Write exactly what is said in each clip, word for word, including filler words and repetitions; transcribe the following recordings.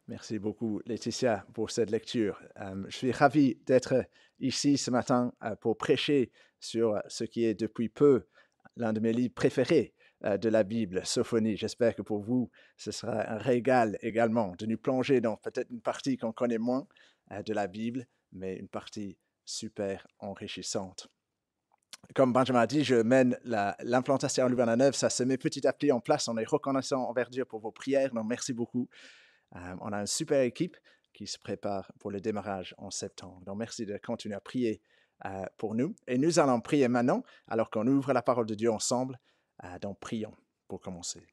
Merci beaucoup, Laetitia, pour cette lecture. Euh, je suis ravi d'être ici ce matin euh, pour prêcher sur ce qui est depuis peu l'un de mes livres préférés euh, de la Bible, Sophonie. J'espère que pour vous, ce sera un régal également de nous plonger dans peut-être une partie qu'on connaît moins euh, de la Bible, mais une partie super enrichissante. Comme Benjamin a dit, je mène la- l'implantation à Louvain-la-Neuve. Ça se met petit à petit en place. On est reconnaissant envers Dieu pour vos prières. Donc, merci beaucoup. Euh, on a une super équipe qui se prépare pour le démarrage en septembre. Donc, merci de continuer à prier euh, pour nous. Et nous allons prier maintenant, alors qu'on ouvre la parole de Dieu ensemble. Euh, donc, prions pour commencer.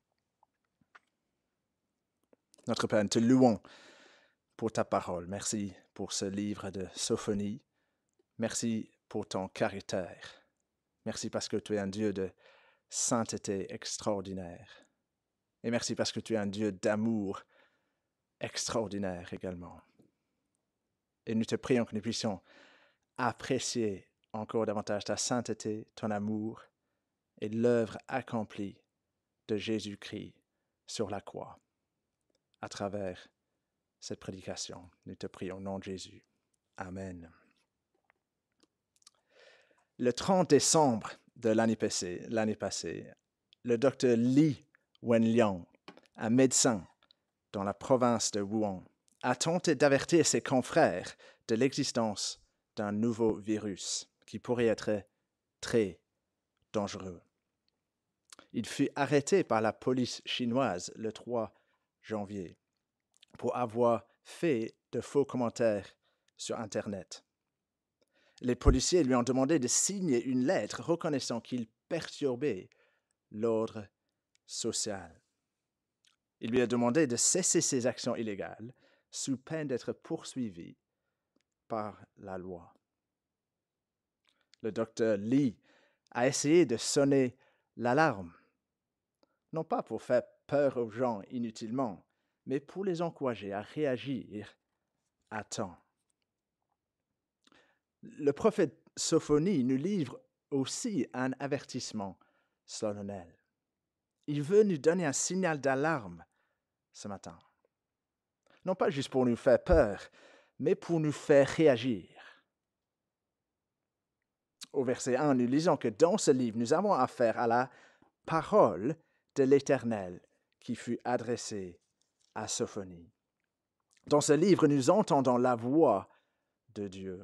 Notre Père, nous te louons pour ta parole. Merci pour ce livre de Sophonie. Merci pour ton caractère. Merci parce que tu es un Dieu de sainteté extraordinaire. Et merci parce que tu es un Dieu d'amour extraordinaire également. Et nous te prions que nous puissions apprécier encore davantage ta sainteté, ton amour et l'œuvre accomplie de Jésus-Christ sur la croix à travers cette prédication. Nous te prions au nom de Jésus. Amen. Le trente décembre de l'année passée, l'année passée, le docteur Li Wenliang, un médecin dans la province de Wuhan, a tenté d'avertir ses confrères de l'existence d'un nouveau virus qui pourrait être très dangereux. Il fut arrêté par la police chinoise le trois janvier pour avoir fait de faux commentaires sur Internet. Les policiers lui ont demandé de signer une lettre reconnaissant qu'il perturbait l'ordre social. Il lui a demandé de cesser ses actions illégales sous peine d'être poursuivi par la loi. Le docteur Li a essayé de sonner l'alarme, non pas pour faire peur aux gens inutilement, mais pour les encourager à réagir à temps. Le prophète Sophonie nous livre aussi un avertissement solennel. Il veut nous donner un signal d'alarme ce matin. Non pas juste pour nous faire peur, mais pour nous faire réagir. Au verset un, nous lisons que dans ce livre, nous avons affaire à la parole de l'Éternel qui fut adressée à Sophonie. Dans ce livre, nous entendons la voix de Dieu.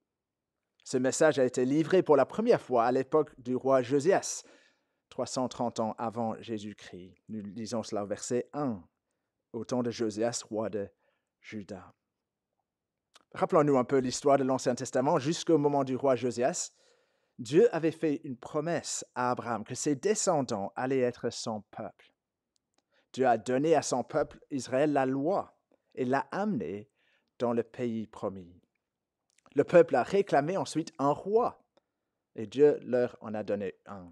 Ce message a été livré pour la première fois à l'époque du roi Josias, trois cent trente ans avant Jésus-Christ. Nous lisons cela au verset un, au temps de Josias, roi de Juda. Rappelons-nous un peu l'histoire de l'Ancien Testament. Jusqu'au moment du roi Josias, Dieu avait fait une promesse à Abraham que ses descendants allaient être son peuple. Dieu a donné à son peuple Israël la loi et l'a amené dans le pays promis. Le peuple a réclamé ensuite un roi et Dieu leur en a donné un.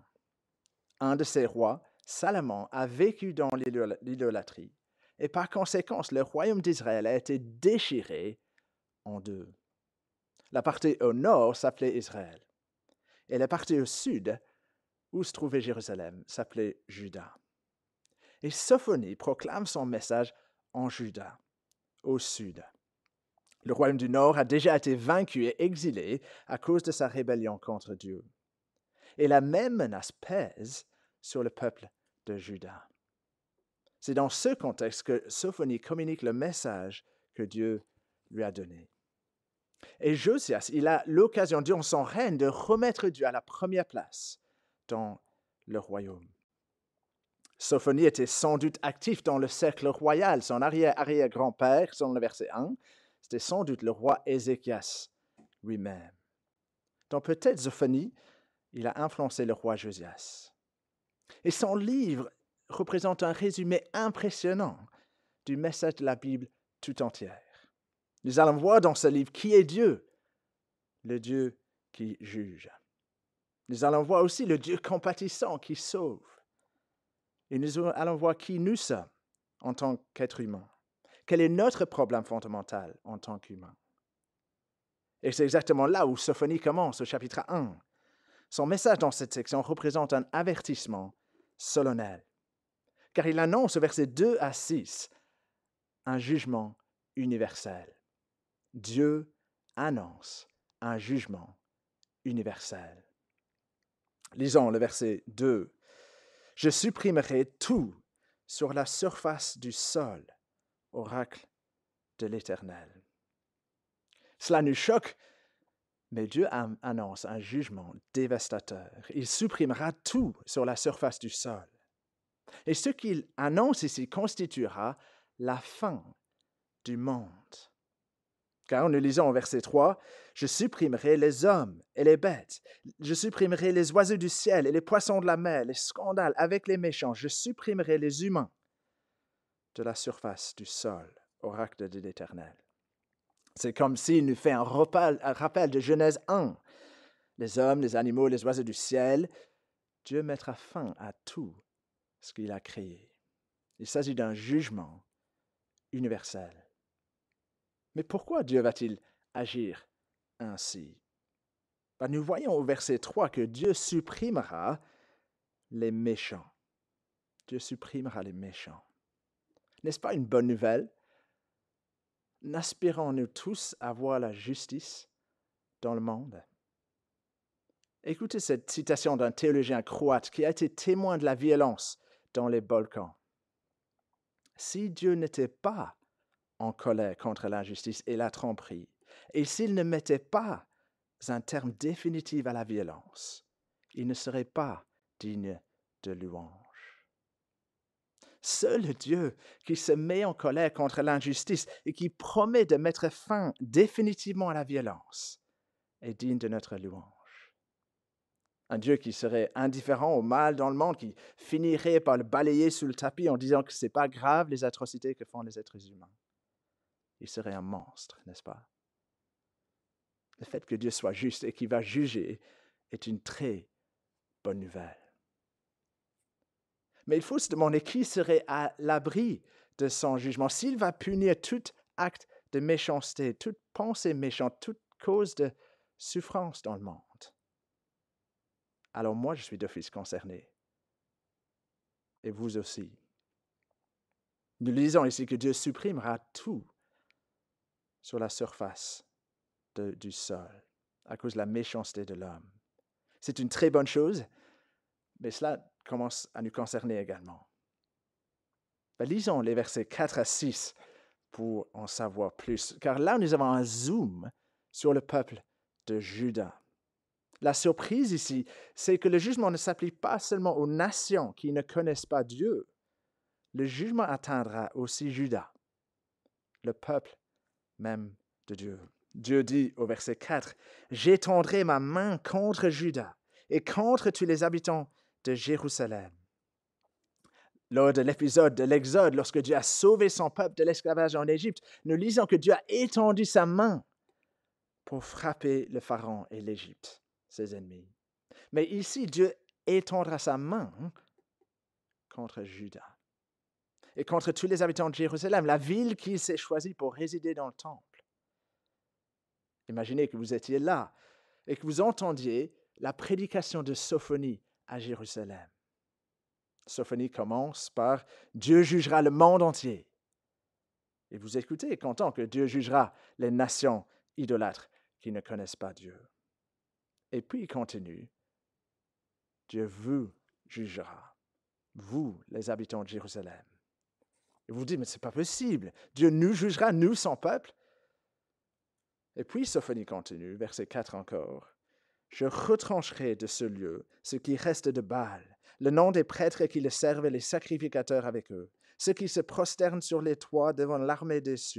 Un de ces rois, Salomon, a vécu dans l'idolâtrie et par conséquent, le royaume d'Israël a été déchiré en deux. La partie au nord s'appelait Israël et la partie au sud, où se trouvait Jérusalem, s'appelait Juda. Et Sophonie proclame son message en Juda, au sud. Le royaume du Nord a déjà été vaincu et exilé à cause de sa rébellion contre Dieu. Et la même menace pèse sur le peuple de Juda. C'est dans ce contexte que Sophonie communique le message que Dieu lui a donné. Et Josias, il a l'occasion durant son règne de remettre Dieu à la première place dans le royaume. Sophonie était sans doute actif dans le cercle royal. Son arrière-arrière-grand-père, selon le verset un, c'était sans doute le roi Ézéchias lui-même. Donc peut-être Sophonie, il a influencé le roi Josias. Et son livre représente un résumé impressionnant du message de la Bible tout entière. Nous allons voir dans ce livre qui est Dieu, le Dieu qui juge. Nous allons voir aussi le Dieu compatissant qui sauve. Et nous allons voir qui nous sommes en tant qu'êtres humains. Quel est notre problème fondamental en tant qu'humains? Et c'est exactement là où Sophonie commence au chapitre un. Son message dans cette section représente un avertissement solennel. Car il annonce au verset deux à six un jugement universel. Dieu annonce un jugement universel. Lisons le verset deux. « Je supprimerai tout sur la surface du sol, oracle de l'Éternel. » Cela nous choque, mais Dieu annonce un jugement dévastateur. Il supprimera tout sur la surface du sol. Et ce qu'il annonce ici constituera la fin du monde. Car nous lisons au verset trois, « Je supprimerai les hommes et les bêtes, je supprimerai les oiseaux du ciel et les poissons de la mer, les scandales avec les méchants, je supprimerai les humains de la surface du sol, oracle de l'Éternel. » C'est comme s'il nous fait un rappel, un rappel de Genèse un. Les hommes, les animaux, les oiseaux du ciel, Dieu mettra fin à tout ce qu'il a créé. Il s'agit d'un jugement universel. Mais pourquoi Dieu va-t-il agir ainsi? Ben, nous voyons au verset trois que Dieu supprimera les méchants. Dieu supprimera les méchants. N'est-ce pas une bonne nouvelle? N'aspirons-nous tous à voir la justice dans le monde? Écoutez cette citation d'un théologien croate qui a été témoin de la violence dans les Balkans. Si Dieu n'était pas en colère contre l'injustice et la tromperie, et s'il ne mettait pas un terme définitif à la violence, il ne serait pas digne de louange. Seul Dieu qui se met en colère contre l'injustice et qui promet de mettre fin définitivement à la violence est digne de notre louange. Un Dieu qui serait indifférent au mal dans le monde, qui finirait par le balayer sous le tapis en disant que ce n'est pas grave les atrocités que font les êtres humains. Il serait un monstre, n'est-ce pas? Le fait que Dieu soit juste et qu'il va juger est une très bonne nouvelle. Mais il faut se demander qui serait à l'abri de son jugement. S'il va punir tout acte de méchanceté, toute pensée méchante, toute cause de souffrance dans le monde, alors moi je suis d'office concerné. Et vous aussi. Nous lisons ici que Dieu supprimera tout sur la surface de, du sol à cause de la méchanceté de l'homme. C'est une très bonne chose, mais cela commence à nous concerner également. Ben, lisons les versets quatre à six pour en savoir plus, car là nous avons un zoom sur le peuple de Juda. La surprise ici, c'est que le jugement ne s'applique pas seulement aux nations qui ne connaissent pas Dieu. Le jugement atteindra aussi Juda, le peuple même de Dieu. Dieu dit au verset quatre, « J'étendrai ma main contre Juda et contre tous les habitants de Jérusalem. » Lors de l'épisode de l'Exode, lorsque Dieu a sauvé son peuple de l'esclavage en Égypte, nous lisons que Dieu a étendu sa main pour frapper le Pharaon et l'Égypte, ses ennemis. Mais ici, Dieu étendra sa main contre Juda et contre tous les habitants de Jérusalem, la ville qu'il s'est choisie pour résider dans le temple. Imaginez que vous étiez là et que vous entendiez la prédication de Sophonie à Jérusalem. Sophonie commence par « Dieu jugera le monde entier ». Et vous écoutez, content que Dieu jugera les nations idolâtres qui ne connaissent pas Dieu. Et puis il continue « Dieu vous jugera, vous les habitants de Jérusalem ». Et vous dites « Mais ce n'est pas possible, Dieu nous jugera, nous son peuple ». Et puis Sophonie continue, verset quatre encore. « Je retrancherai de ce lieu ce qui reste de Baal, le nom des prêtres qui le servent et les sacrificateurs avec eux, ceux qui se prosternent sur les toits devant l'armée des cieux. »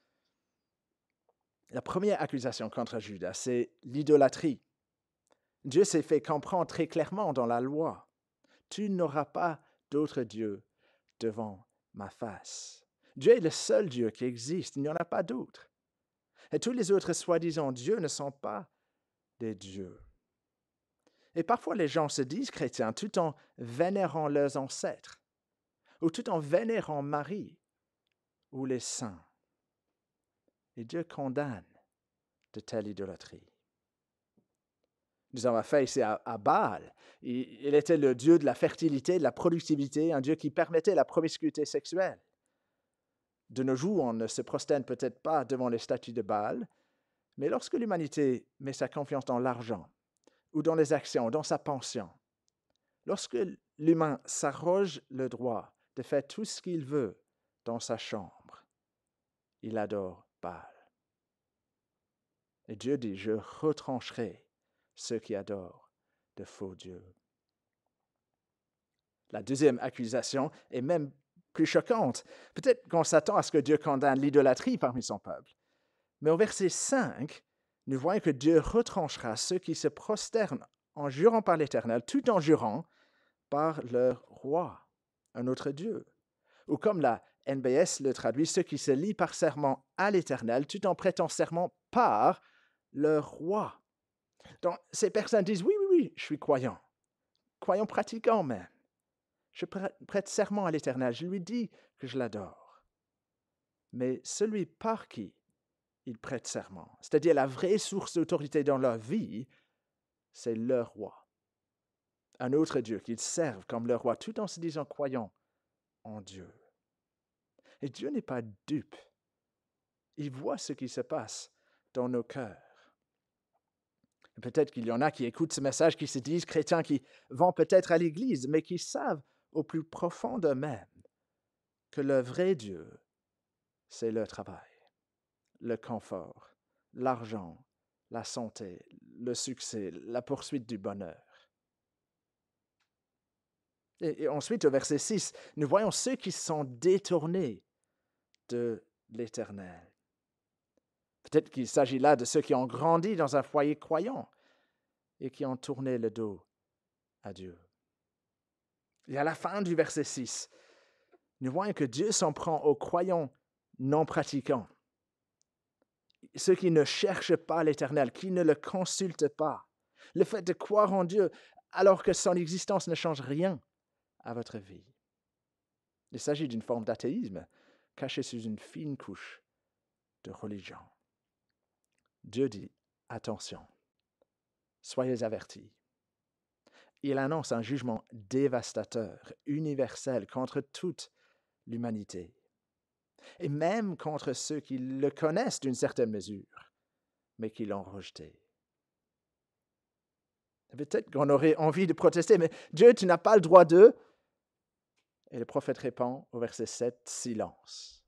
La première accusation contre Juda, c'est l'idolâtrie. Dieu s'est fait comprendre très clairement dans la loi. « Tu n'auras pas d'autre Dieu devant ma face. » Dieu est le seul Dieu qui existe, il n'y en a pas d'autre. Et tous les autres soi-disant dieux ne sont pas des dieux. Et parfois les gens se disent chrétiens tout en vénérant leurs ancêtres, ou tout en vénérant Marie, ou les saints. Et Dieu condamne de telle idolâtrie. Nous avons fait ici à, à Baal. Il, il était le dieu de la fertilité, de la productivité, un dieu qui permettait la promiscuité sexuelle. De nos jours, on ne se prosterne peut-être pas devant les statues de Baal, mais lorsque l'humanité met sa confiance dans l'argent, ou dans les actions, dans sa pension, lorsque l'humain s'arroge le droit de faire tout ce qu'il veut dans sa chambre, il adore Baal. Et Dieu dit, je retrancherai ceux qui adorent de faux dieux. La deuxième accusation est même plus choquante. Peut-être qu'on s'attend à ce que Dieu condamne l'idolâtrie parmi son peuple. Mais au verset cinq, nous voyons que Dieu retranchera ceux qui se prosternent en jurant par l'Éternel, tout en jurant par leur roi, un autre Dieu. Ou comme la N B S le traduit, ceux qui se lient par serment à l'Éternel, tout en prêtant serment par leur roi. Donc, ces personnes disent, oui, oui, oui, je suis croyant, croyant pratiquant même. Je prête serment à l'Éternel, je lui dis que je l'adore. Mais celui par qui ils prêtent serment, c'est-à-dire la vraie source d'autorité dans leur vie, c'est leur roi. Un autre Dieu qu'ils servent comme leur roi, tout en se disant croyants en Dieu. Et Dieu n'est pas dupe. Il voit ce qui se passe dans nos cœurs. Peut-être qu'il y en a qui écoutent ce message, qui se disent chrétiens, qui vont peut-être à l'église, mais qui savent au plus profond d'eux-mêmes que le vrai Dieu, c'est le travail, le confort, l'argent, la santé, le succès, la poursuite du bonheur. Et, et ensuite, au verset six, nous voyons ceux qui sont détournés de l'Éternel. Peut-être qu'il s'agit là de ceux qui ont grandi dans un foyer croyant et qui ont tourné le dos à Dieu. Et à la fin du verset six, nous voyons que Dieu s'en prend aux croyants non pratiquants, ceux qui ne cherchent pas l'Éternel, qui ne le consultent pas. Le fait de croire en Dieu alors que son existence ne change rien à votre vie. Il s'agit d'une forme d'athéisme cachée sous une fine couche de religion. Dieu dit, attention, soyez avertis. Il annonce un jugement dévastateur, universel, contre toute l'humanité, et même contre ceux qui le connaissent d'une certaine mesure, mais qui l'ont rejeté. Peut-être qu'on aurait envie de protester, mais Dieu, tu n'as pas le droit de... Et le prophète répond au verset sept, silence.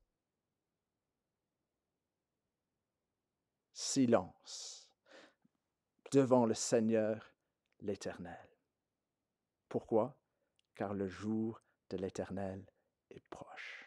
Silence devant le Seigneur l'Éternel. Pourquoi? Car le jour de l'Éternel est proche.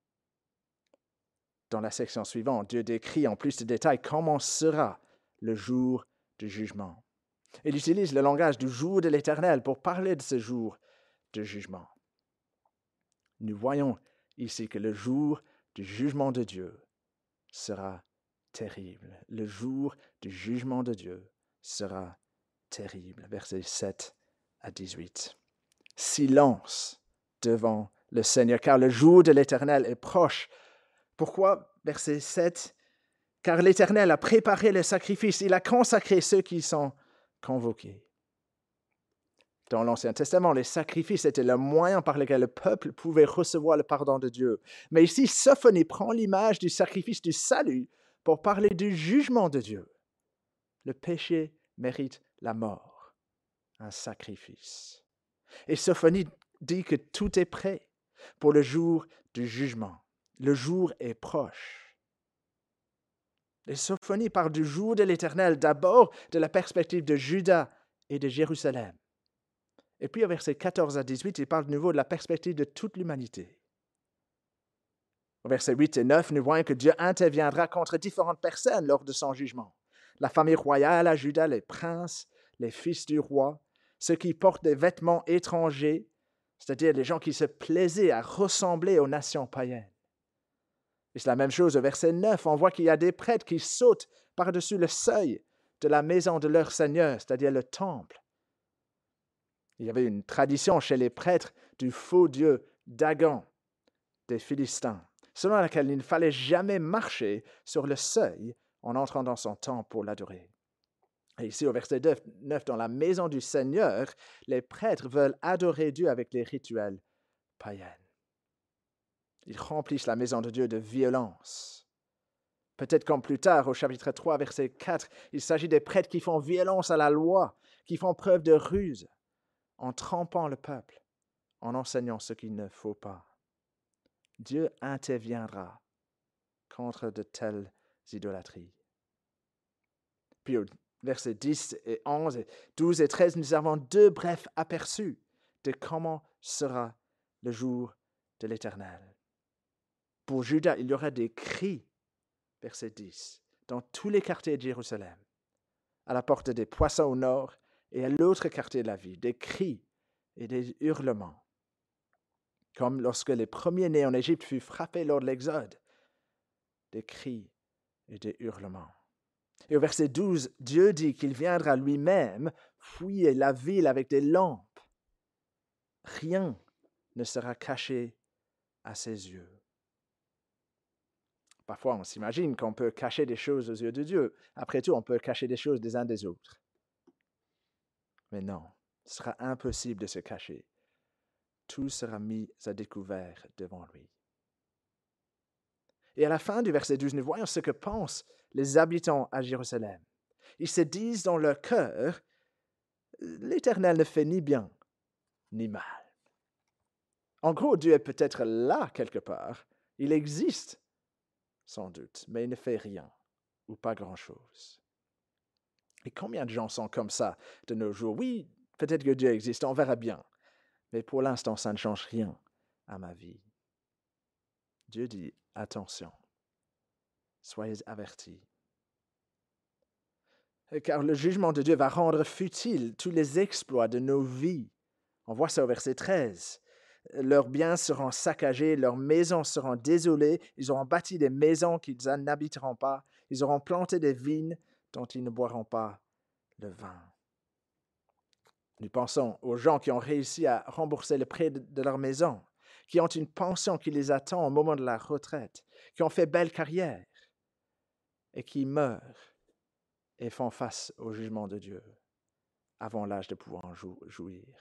Dans la section suivante, Dieu décrit en plus de détails comment sera le jour du jugement. Il utilise le langage du jour de l'Éternel pour parler de ce jour de jugement. Nous voyons ici que le jour du jugement de Dieu sera terrible. Le jour du jugement de Dieu sera terrible. Versets sept à dix-huit. Silence devant le Seigneur, car le jour de l'Éternel est proche. Pourquoi? Verset sept. Car l'Éternel a préparé le sacrifice, il a consacré ceux qui sont convoqués. Dans l'Ancien Testament, les sacrifices étaient le moyen par lequel le peuple pouvait recevoir le pardon de Dieu. Mais ici, Sophonie prend l'image du sacrifice du salut pour parler du jugement de Dieu. Le péché mérite la mort, un sacrifice. Et Sophonie dit que tout est prêt pour le jour du jugement. Le jour est proche. Et Sophonie parle du jour de l'Éternel, d'abord de la perspective de Juda et de Jérusalem. Et puis au verset quatorze à dix-huit, il parle de nouveau de la perspective de toute l'humanité. Au verset huit et neuf, nous voyons que Dieu interviendra contre différentes personnes lors de son jugement. La famille royale à Juda, les princes, les fils du roi, ceux qui portent des vêtements étrangers, c'est-à-dire les gens qui se plaisaient à ressembler aux nations païennes. Et c'est la même chose au verset neuf, on voit qu'il y a des prêtres qui sautent par-dessus le seuil de la maison de leur Seigneur, c'est-à-dire le temple. Il y avait une tradition chez les prêtres du faux dieu Dagon des Philistins, selon laquelle il ne fallait jamais marcher sur le seuil en entrant dans son temple pour l'adorer. Et ici, au verset neuf, dans la maison du Seigneur, les prêtres veulent adorer Dieu avec les rituels païens. ils remplissent la maison de Dieu de violence. Peut-être comme plus tard, au chapitre trois, verset quatre, il s'agit des prêtres qui font violence à la loi, qui font preuve de ruse, en trompant le peuple, en enseignant ce qu'il ne faut pas. Dieu interviendra contre de telles idolâtries. Puis au versets dix et onze, et douze et treize, nous avons deux brefs aperçus de comment sera le jour de l'Éternel. Pour Juda, il y aura des cris, verset dix, dans tous les quartiers de Jérusalem, à la porte des Poissons au nord et à l'autre quartier de la ville, des cris et des hurlements, comme lorsque les premiers-nés en Égypte furent frappés lors de l'Exode, des cris et des hurlements. Et au verset douze, Dieu dit qu'il viendra lui-même fouiller la ville avec des lampes. Rien ne sera caché à ses yeux. Parfois, on s'imagine qu'on peut cacher des choses aux yeux de Dieu. Après tout, on peut cacher des choses des uns des autres. Mais non, ce sera impossible de se cacher. Tout sera mis à découvert devant lui. Et à la fin du verset douze, nous voyons ce que pensent les habitants à Jérusalem. Ils se disent dans leur cœur, l'Éternel ne fait ni bien ni mal. En gros, Dieu est peut-être là quelque part. Il existe, sans doute, mais il ne fait rien ou pas grand-chose. Et combien de gens sont comme ça de nos jours? Oui, peut-être que Dieu existe, on verra bien. Mais pour l'instant, ça ne change rien à ma vie. Dieu dit, attention, soyez avertis. Car le jugement de Dieu va rendre futiles tous les exploits de nos vies. On voit ça au verset treize. Leurs biens seront saccagés, leurs maisons seront désolées, ils auront bâti des maisons qu'ils n'habiteront pas, ils auront planté des vignes dont ils ne boiront pas le vin. Nous pensons aux gens qui ont réussi à rembourser le prêt de leur maison, qui ont une pension qui les attend au moment de la retraite, qui ont fait belle carrière et qui meurent et font face au jugement de Dieu avant l'âge de pouvoir en jou- jouir.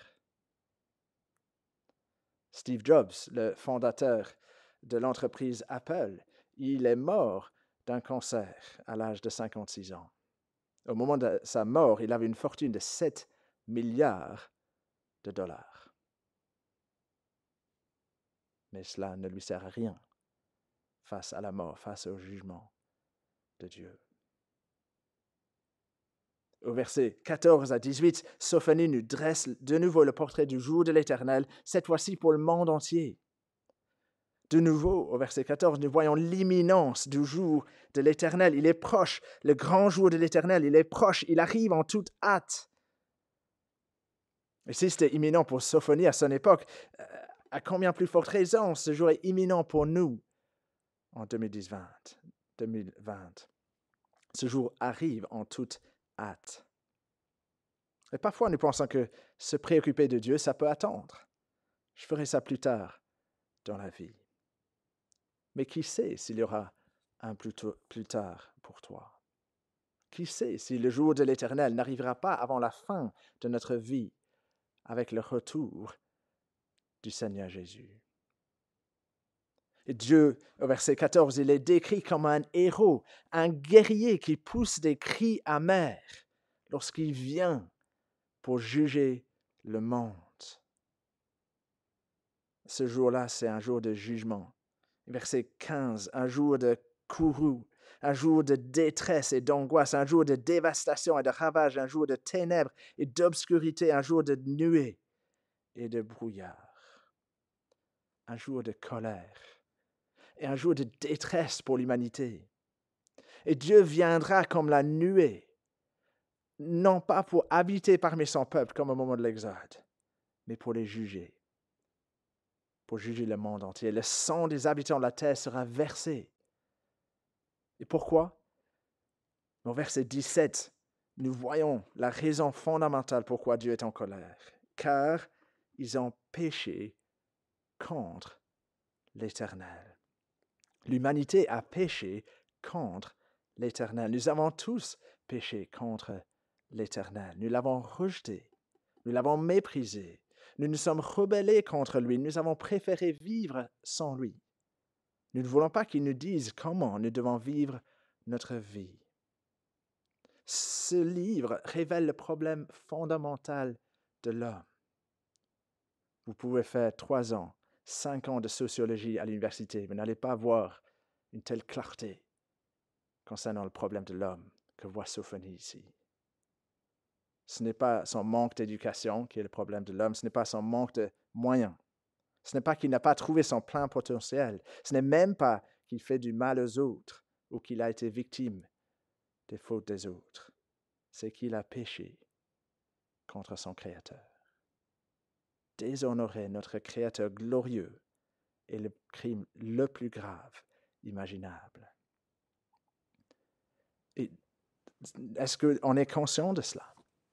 Steve Jobs, le fondateur de l'entreprise Apple, il est mort d'un cancer à l'âge de cinquante-six ans. Au moment de sa mort, il avait une fortune de sept milliards de dollars. Mais cela ne lui sert à rien face à la mort, face au jugement de Dieu. Au verset quatorze à dix-huit, Sophonie nous dresse de nouveau le portrait du jour de l'Éternel, cette fois-ci pour le monde entier. De nouveau, au verset quatorze, nous voyons l'imminence du jour de l'Éternel. Il est proche, le grand jour de l'Éternel, il est proche, il arrive en toute hâte. Et si c'était imminent pour Sophonie à son époque, à combien plus forte raison ce jour est imminent pour nous en deux mille vingt. Ce jour arrive en toute hâte. Et parfois, nous pensons que se préoccuper de Dieu, ça peut attendre. Je ferai ça plus tard dans la vie. Mais qui sait s'il y aura un plus, tôt, plus tard pour toi? Qui sait si le jour de l'Éternel n'arrivera pas avant la fin de notre vie avec le retour du Seigneur Jésus? Et Dieu, au verset quatorze, il est décrit comme un héros, un guerrier qui pousse des cris amers lorsqu'il vient pour juger le monde. Ce jour-là, c'est un jour de jugement. Verset quinze, un jour de courroux, un jour de détresse et d'angoisse, un jour de dévastation et de ravage, un jour de ténèbres et d'obscurité, un jour de nuée et de brouillard, un jour de colère et un jour de détresse pour l'humanité. Et Dieu viendra comme la nuée, non pas pour habiter parmi son peuple comme au moment de l'Exode, mais pour les juger, pour juger le monde entier. Le sang des habitants de la terre sera versé. Et pourquoi? Au verset dix-sept, nous voyons la raison fondamentale pourquoi Dieu est en colère. Car ils ont péché contre l'Éternel. L'humanité a péché contre l'Éternel. Nous avons tous péché contre l'Éternel. Nous l'avons rejeté. Nous l'avons méprisé. Nous nous sommes rebellés contre lui. Nous avons préféré vivre sans lui. Nous ne voulons pas qu'il nous dise comment nous devons vivre notre vie. Ce livre révèle le problème fondamental de l'homme. Vous pouvez faire trois ans, cinq ans de sociologie à l'université, vous n'allez pas voir une telle clarté concernant le problème de l'homme que voit Sophonie ici. Ce n'est pas son manque d'éducation qui est le problème de l'homme, ce n'est pas son manque de moyens. Ce n'est pas qu'il n'a pas trouvé son plein potentiel. Ce n'est même pas qu'il fait du mal aux autres ou qu'il a été victime des fautes des autres. C'est qu'il a péché contre son Créateur. Déshonorer notre Créateur glorieux est le crime le plus grave imaginable. Et est-ce qu'on est conscient de cela?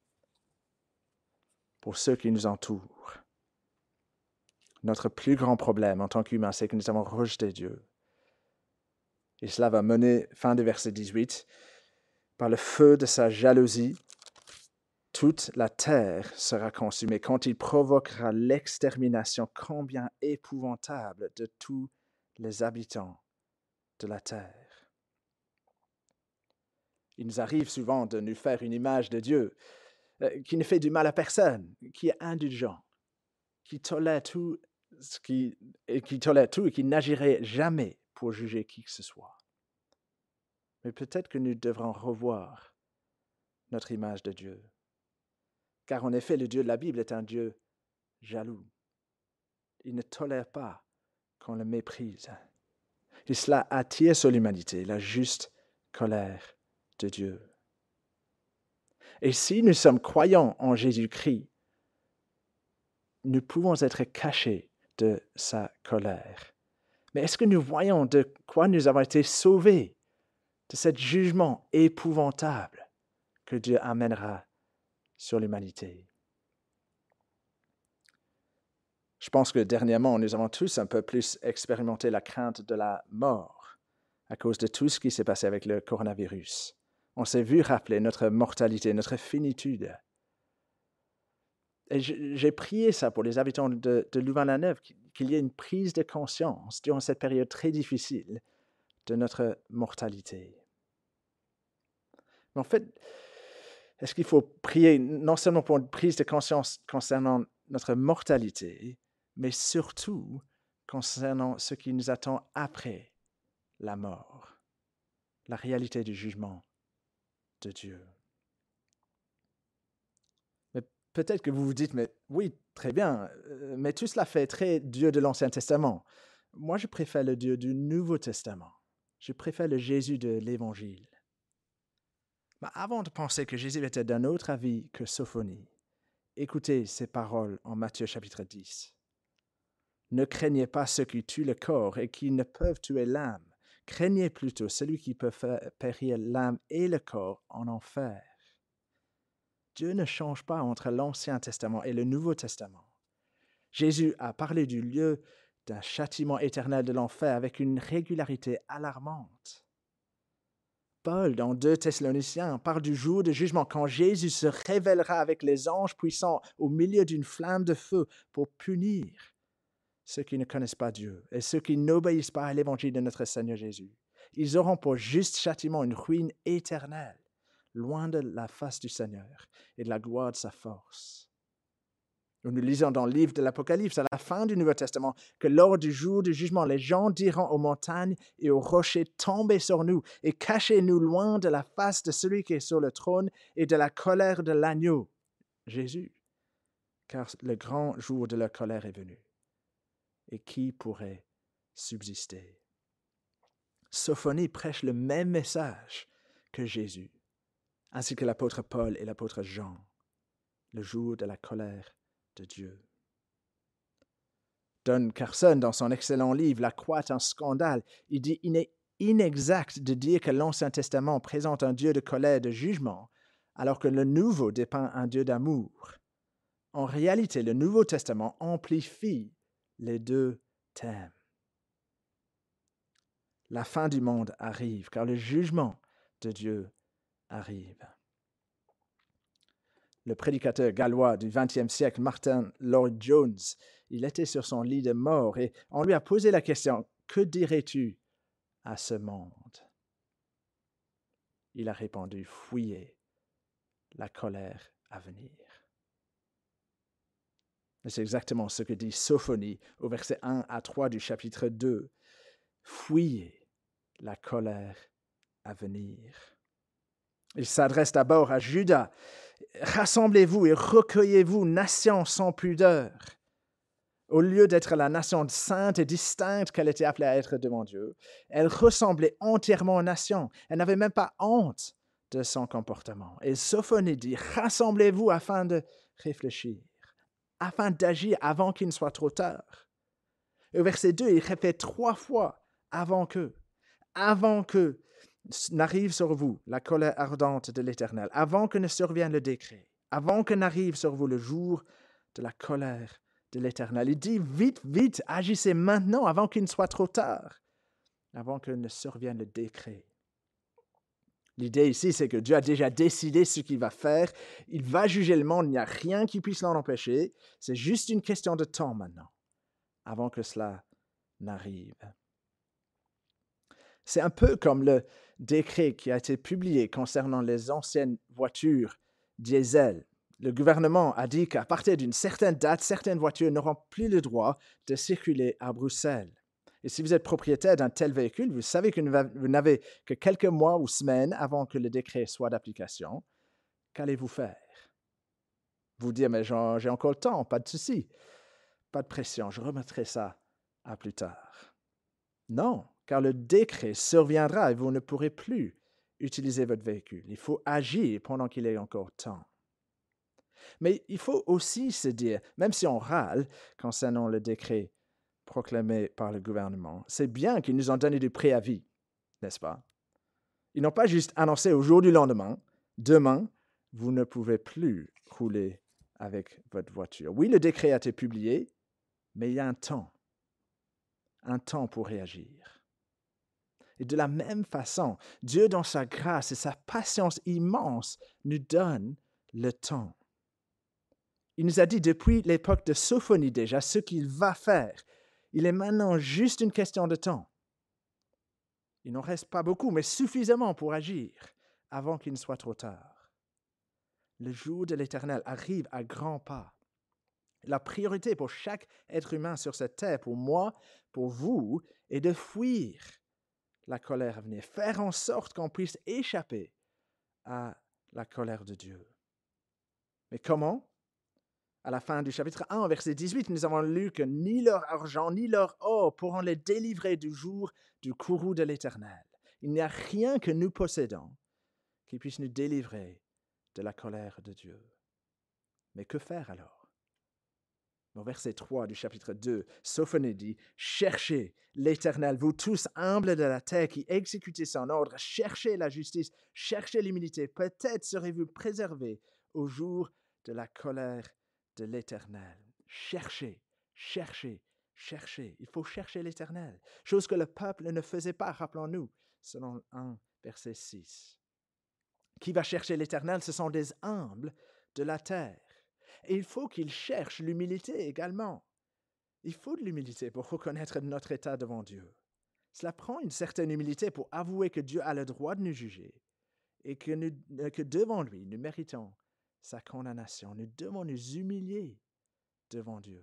Pour ceux qui nous entourent, notre plus grand problème en tant qu'humains, c'est que nous avons rejeté Dieu. Et cela va mener, fin du verset dix-huit, par le feu de sa jalousie, toute la terre sera consumée quand il provoquera l'extermination combien épouvantable de tous les habitants de la terre. Il nous arrive souvent de nous faire une image de Dieu euh, qui ne fait du mal à personne, qui est indulgent, qui tolère tout, ce qui, et qui tolère tout et qui n'agirait jamais pour juger qui que ce soit. Mais peut-être que nous devrons revoir notre image de Dieu. Car en effet, le Dieu de la Bible est un Dieu jaloux. Il ne tolère pas qu'on le méprise. Et cela attire sur l'humanité la juste colère de Dieu. Et si nous sommes croyants en Jésus-Christ, nous pouvons être cachés de sa colère. Mais est-ce que nous voyons de quoi nous avons été sauvés, de ce jugement épouvantable que Dieu amènera sur l'humanité? Je pense que dernièrement, nous avons tous un peu plus expérimenté la crainte de la mort à cause de tout ce qui s'est passé avec le coronavirus. On s'est vu rappeler notre mortalité, notre finitude. Et j'ai prié ça pour les habitants de, de Louvain-la-Neuve, qu'il y ait une prise de conscience durant cette période très difficile de notre mortalité. Mais en fait, est-ce qu'il faut prier non seulement pour une prise de conscience concernant notre mortalité, mais surtout concernant ce qui nous attend après la mort, la réalité du jugement de Dieu? Mais peut-être que vous vous dites, mais oui, très bien, mais tout cela fait très Dieu de l'Ancien Testament. Moi, je préfère le Dieu du Nouveau Testament. Je préfère le Jésus de l'Évangile. Mais avant de penser que Jésus était d'un autre avis que Sophonie, écoutez ces paroles en Matthieu chapitre dix. Ne craignez pas ceux qui tuent le corps et qui ne peuvent tuer l'âme. Craignez plutôt celui qui peut faire périr l'âme et le corps en enfer. Dieu ne change pas entre l'Ancien Testament et le Nouveau Testament. Jésus a parlé du lieu d'un châtiment éternel de l'enfer avec une régularité alarmante. Paul, dans deux Thessaloniciens, parle du jour de jugement quand Jésus se révélera avec les anges puissants au milieu d'une flamme de feu pour punir ceux qui ne connaissent pas Dieu et ceux qui n'obéissent pas à l'évangile de notre Seigneur Jésus. Ils auront pour juste châtiment une ruine éternelle, loin de la face du Seigneur et de la gloire de sa force. Nous lisons dans le livre de l'Apocalypse, à la fin du Nouveau Testament, que lors du jour du jugement, les gens diront aux montagnes et aux rochers, tombez sur nous et cachez-nous loin de la face de celui qui est sur le trône et de la colère de l'agneau, Jésus, car le grand jour de leur colère est venu. Et qui pourrait subsister? Sophonie prêche le même message que Jésus, ainsi que l'apôtre Paul et l'apôtre Jean, le jour de la colère de Dieu. Don Carson, dans son excellent livre « La croix est un scandale », il dit « Il est inexact de dire que l'Ancien Testament présente un Dieu de colère et de jugement, alors que le Nouveau dépeint un Dieu d'amour. En réalité, le Nouveau Testament amplifie les deux thèmes. La fin du monde arrive, car le jugement de Dieu arrive. » Le prédicateur gallois du vingtième siècle, Martin Lloyd-Jones, il était sur son lit de mort et on lui a posé la question que dirais-tu à ce monde? Il a répondu, fuyez la colère à venir. Et c'est exactement ce que dit Sophonie au verset un à trois du chapitre deux. Fuyez la colère à venir. Il s'adresse d'abord à Juda. Rassemblez-vous et recueillez-vous, nation sans pudeur. Au lieu d'être la nation sainte et distincte qu'elle était appelée à être devant Dieu, elle ressemblait entièrement aux nations. Elle n'avait même pas honte de son comportement. Et Sophonie dit, rassemblez-vous afin de réfléchir, afin d'agir avant qu'il ne soit trop tard. Au verset deux, il répète trois fois avant que, avant que n'arrive sur vous la colère ardente de l'Éternel, avant que ne survienne le décret, avant que n'arrive sur vous le jour de la colère de l'Éternel. Il dit, vite, vite, agissez maintenant avant qu'il ne soit trop tard, avant que ne survienne le décret. L'idée ici, c'est que Dieu a déjà décidé ce qu'il va faire. Il va juger le monde, il n'y a rien qui puisse l'en empêcher. C'est juste une question de temps maintenant, avant que cela n'arrive. C'est un peu comme le décret qui a été publié concernant les anciennes voitures diesel. Le gouvernement a dit qu'à partir d'une certaine date, certaines voitures n'auront plus le droit de circuler à Bruxelles. Et si vous êtes propriétaire d'un tel véhicule, vous savez que vous n'avez que quelques mois ou semaines avant que le décret soit d'application. Qu'allez-vous faire? Vous dire, mais j'ai encore le temps, pas de souci, pas de pression, je remettrai ça à plus tard. Non, car le décret surviendra et vous ne pourrez plus utiliser votre véhicule. Il faut agir pendant qu'il est encore temps. Mais il faut aussi se dire, même si on râle concernant le décret proclamé par le gouvernement, c'est bien qu'ils nous ont donné du préavis, n'est-ce pas? Ils n'ont pas juste annoncé au jour du lendemain, demain, vous ne pouvez plus rouler avec votre voiture. Oui, le décret a été publié, mais il y a un temps, un temps pour réagir. Et de la même façon, Dieu, dans sa grâce et sa patience immense, nous donne le temps. Il nous a dit depuis l'époque de Sophonie déjà ce qu'il va faire. Il est maintenant juste une question de temps. Il n'en reste pas beaucoup, mais suffisamment pour agir avant qu'il ne soit trop tard. Le jour de l'Éternel arrive à grands pas. La priorité pour chaque être humain sur cette terre, pour moi, pour vous, est de fuir la colère à venir, faire en sorte qu'on puisse échapper à la colère de Dieu. Mais comment? À la fin du chapitre un, verset dix-huit, nous avons lu que ni leur argent, ni leur or pourront les délivrer du jour du courroux de l'Éternel. Il n'y a rien que nous possédons qui puisse nous délivrer de la colère de Dieu. Mais que faire alors? Au verset trois du chapitre deux, Sophonie dit, « Cherchez l'Éternel, vous tous humbles de la terre qui exécutez son ordre, cherchez la justice, cherchez l'humilité, peut-être serez-vous préservés au jour de la colère de l'Éternel. » Cherchez, cherchez, cherchez. Il faut chercher l'Éternel, chose que le peuple ne faisait pas, rappelons-nous, selon un verset six. Qui va chercher l'Éternel? Ce sont des humbles de la terre. Et il faut qu'ils cherchent l'humilité également. Il faut de l'humilité pour reconnaître notre état devant Dieu. Cela prend une certaine humilité pour avouer que Dieu a le droit de nous juger et que, nous, que devant lui, nous méritons sa condamnation. Nous devons nous humilier devant Dieu.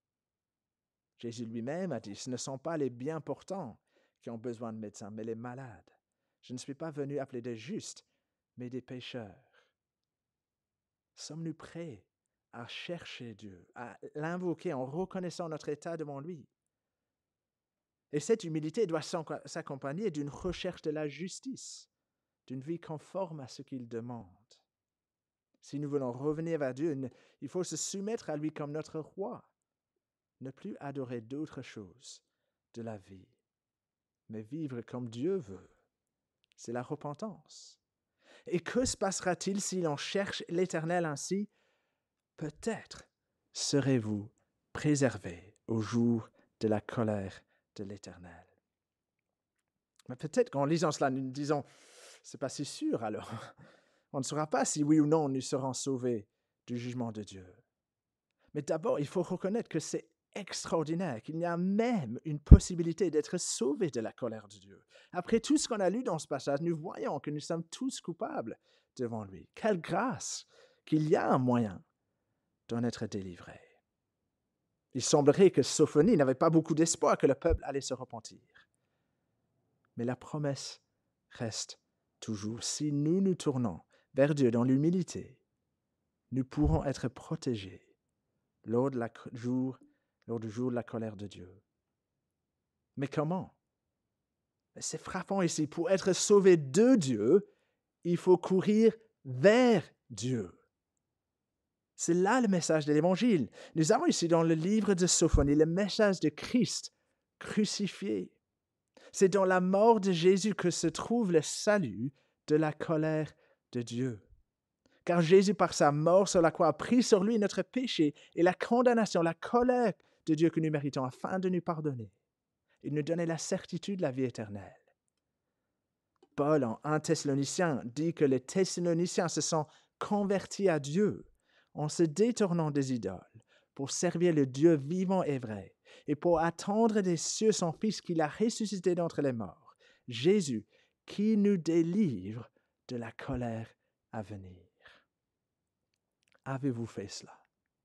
Jésus lui-même a dit, ce ne sont pas les bien portants qui ont besoin de médecins, mais les malades. Je ne suis pas venu appeler des justes, mais des pécheurs. Sommes-nous prêts à chercher Dieu, à l'invoquer en reconnaissant notre état devant lui? Et cette humilité doit s'accompagner d'une recherche de la justice, d'une vie conforme à ce qu'il demande. Si nous voulons revenir vers Dieu, il faut se soumettre à lui comme notre roi, ne plus adorer d'autres choses de la vie, mais vivre comme Dieu veut. C'est la repentance. Et que se passera-t-il si l'on cherche l'Éternel ainsi? Peut-être serez-vous préservés au jour de la colère de l'Éternel. Mais peut-être qu'en lisant cela, nous nous disons, c'est pas si sûr alors. On ne saura pas si oui ou non nous serons sauvés du jugement de Dieu. Mais d'abord, il faut reconnaître que c'est extraordinaire, qu'il y a même une possibilité d'être sauvé de la colère de Dieu. Après tout ce qu'on a lu dans ce passage, nous voyons que nous sommes tous coupables devant lui. Quelle grâce qu'il y a un moyen d'en être délivré. Il semblerait que Sophonie n'avait pas beaucoup d'espoir que le peuple allait se repentir. Mais la promesse reste toujours. Si nous nous tournons vers Dieu dans l'humilité, nous pourrons être protégés lors, de la jour, lors du jour de la colère de Dieu. Mais comment? C'est frappant ici. Pour être sauvé de Dieu, il faut courir vers Dieu. C'est là le message de l'Évangile. Nous avons ici dans le livre de Sophonie le message de Christ crucifié. C'est dans la mort de Jésus que se trouve le salut de la colère de Dieu. Car Jésus, par sa mort sur la croix, a pris sur lui notre péché et la condamnation, la colère de Dieu que nous méritons, afin de nous pardonner et de nous donner la certitude de la vie éternelle. Paul, en un Thessaloniciens, dit que les Thessaloniciens se sont convertis à Dieu en se détournant des idoles pour servir le Dieu vivant et vrai et pour attendre des cieux son Fils qu'il a ressuscité d'entre les morts, Jésus, qui nous délivre de la colère à venir. Avez-vous fait cela?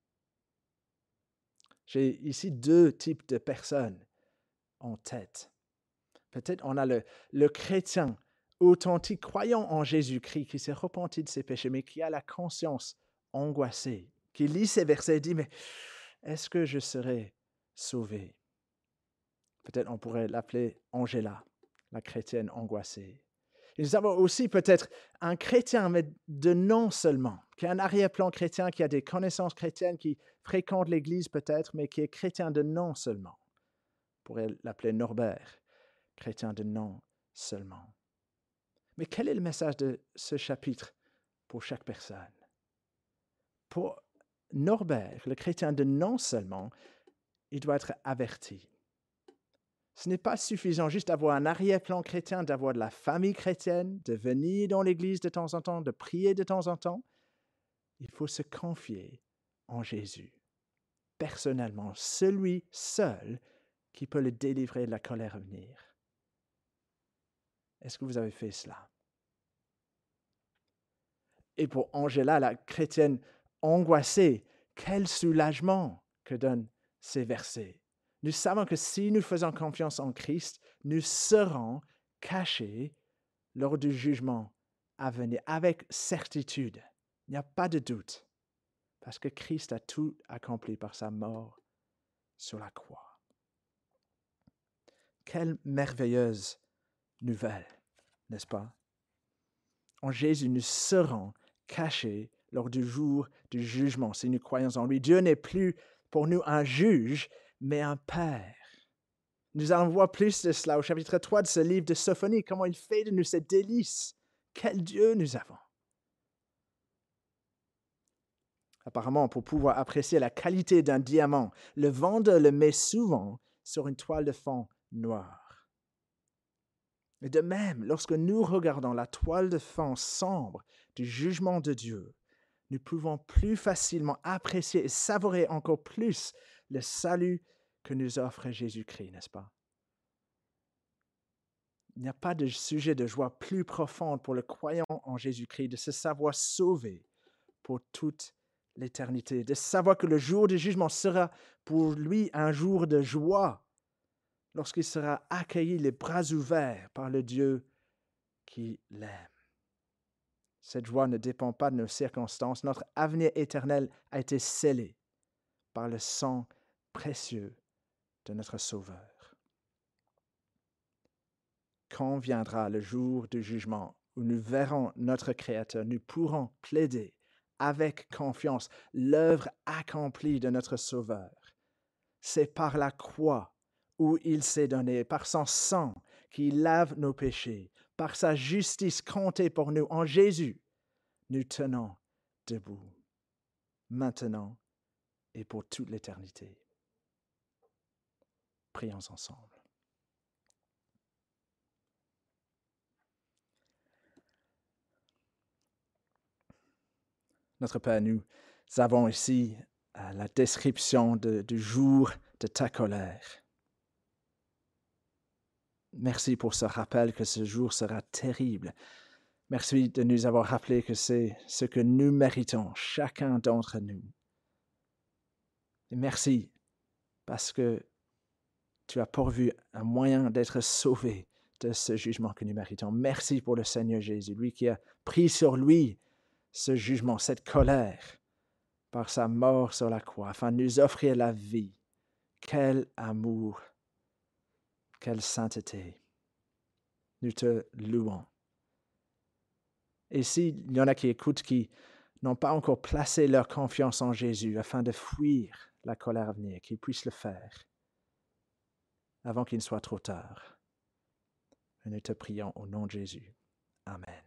J'ai ici deux types de personnes en tête. Peut-être on a le, le chrétien authentique, croyant en Jésus-Christ, qui s'est repenti de ses péchés, mais qui a la conscience angoissée, qui lit ces versets et dit, mais est-ce que je serai sauvé? Peut-être on pourrait l'appeler Angela, la chrétienne angoissée. Et nous avons aussi peut-être un chrétien, mais de nom seulement, qui a un arrière-plan chrétien, qui a des connaissances chrétiennes, qui fréquente l'Église peut-être, mais qui est chrétien de nom seulement. On pourrait l'appeler Norbert, chrétien de nom seulement. Mais quel est le message de ce chapitre pour chaque personne? Pour Norbert, le chrétien de nom seulement, il doit être averti. Ce n'est pas suffisant juste d'avoir un arrière-plan chrétien, d'avoir de la famille chrétienne, de venir dans l'église de temps en temps, de prier de temps en temps. Il faut se confier en Jésus, personnellement, celui seul qui peut le délivrer de la colère à venir. Est-ce que vous avez fait cela? Et pour Angela, la chrétienne angoissée, quel soulagement que donnent ces versets. Nous savons que si nous faisons confiance en Christ, nous serons cachés lors du jugement à venir, avec certitude. Il n'y a pas de doute, parce que Christ a tout accompli par sa mort sur la croix. Quelle merveilleuse nouvelle, n'est-ce pas? En Jésus, nous serons cachés lors du jour du jugement, si nous croyons en lui. Dieu n'est plus pour nous un juge, mais un Père. Nous allons voir plus de cela au chapitre trois de ce livre de Sophonie, comment il fait de nous ces délices. Quel Dieu nous avons. Apparemment, pour pouvoir apprécier la qualité d'un diamant, le vendeur le met souvent sur une toile de fond noire. Et de même, lorsque nous regardons la toile de fond sombre du jugement de Dieu, nous pouvons plus facilement apprécier et savourer encore plus le salut que nous offre Jésus-Christ, n'est-ce pas? Il n'y a pas de sujet de joie plus profonde pour le croyant en Jésus-Christ de se savoir sauvé pour toute l'éternité, de savoir que le jour du jugement sera pour lui un jour de joie lorsqu'il sera accueilli les bras ouverts par le Dieu qui l'aime. Cette joie ne dépend pas de nos circonstances. Notre avenir éternel a été scellé par le sang précieux de notre Sauveur. Quand viendra le jour du jugement où nous verrons notre Créateur, nous pourrons plaider avec confiance l'œuvre accomplie de notre Sauveur. C'est par la croix où il s'est donné, par son sang qui lave nos péchés, par sa justice comptée pour nous en Jésus, nous tenons debout, maintenant et pour toute l'éternité. Prions ensemble. Notre Père, nous avons ici euh, la description de, du jour de ta colère. Merci pour ce rappel que ce jour sera terrible. Merci de nous avoir rappelé que c'est ce que nous méritons, chacun d'entre nous. Et merci parce que tu as pourvu un moyen d'être sauvé de ce jugement que nous méritons. Merci pour le Seigneur Jésus, lui qui a pris sur lui ce jugement, cette colère, par sa mort sur la croix, afin de nous offrir la vie. Quel amour, quelle sainteté. Nous te louons. Et s'il y en a qui écoutent, qui n'ont pas encore placé leur confiance en Jésus afin de fuir la colère à venir, qu'ils puissent le faire avant qu'il ne soit trop tard. Et nous te prions au nom de Jésus. Amen.